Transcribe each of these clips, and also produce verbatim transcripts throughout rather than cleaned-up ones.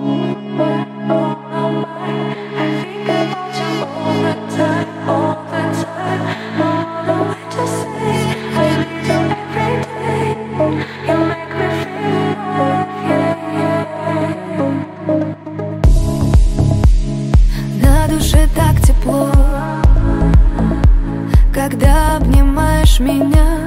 Когда обнимаешь меня,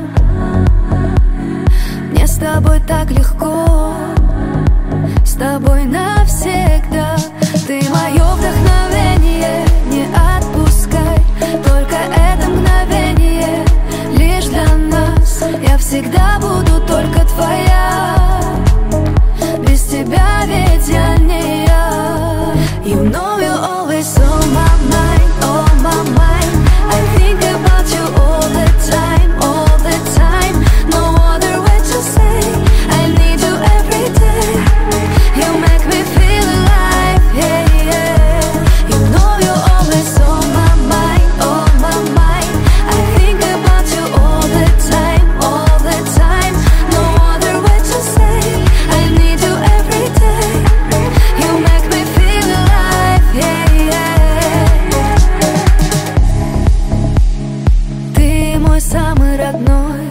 мне с тобой так легко, с тобой навсегда. Ты мое вдохновение, не отпускай, только это мгновение лишь для нас. Я всегда буду только твоя, без тебя ведь я не я. You know you're always on my mind, on my mind. I think about you all the time, all the time. No other way to say I need you every day. You make me feel alive, yeah, yeah. You know you're always on my mind, on my mind. I think about you all the time, all the time. No other way to say I need you every day. You make me feel alive, yeah, yeah. Ты мой самый родной,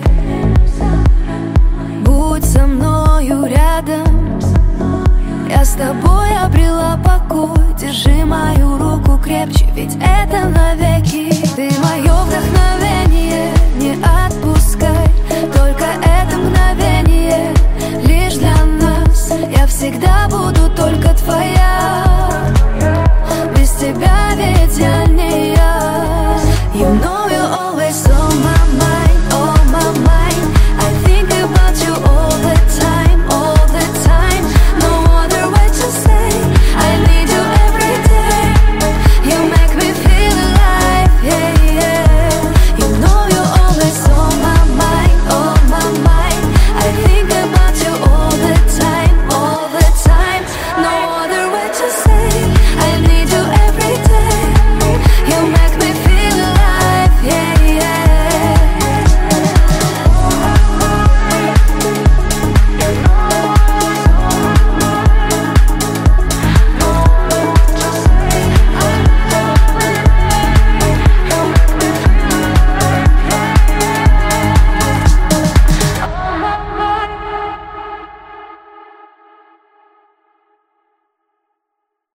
будь со мною рядом. Я с тобой обрела покой, держи мою руку крепче, ведь это навеки. Ты мое вдохновение, не отпускай, только это мгновение лишь для нас. Я всегда буду только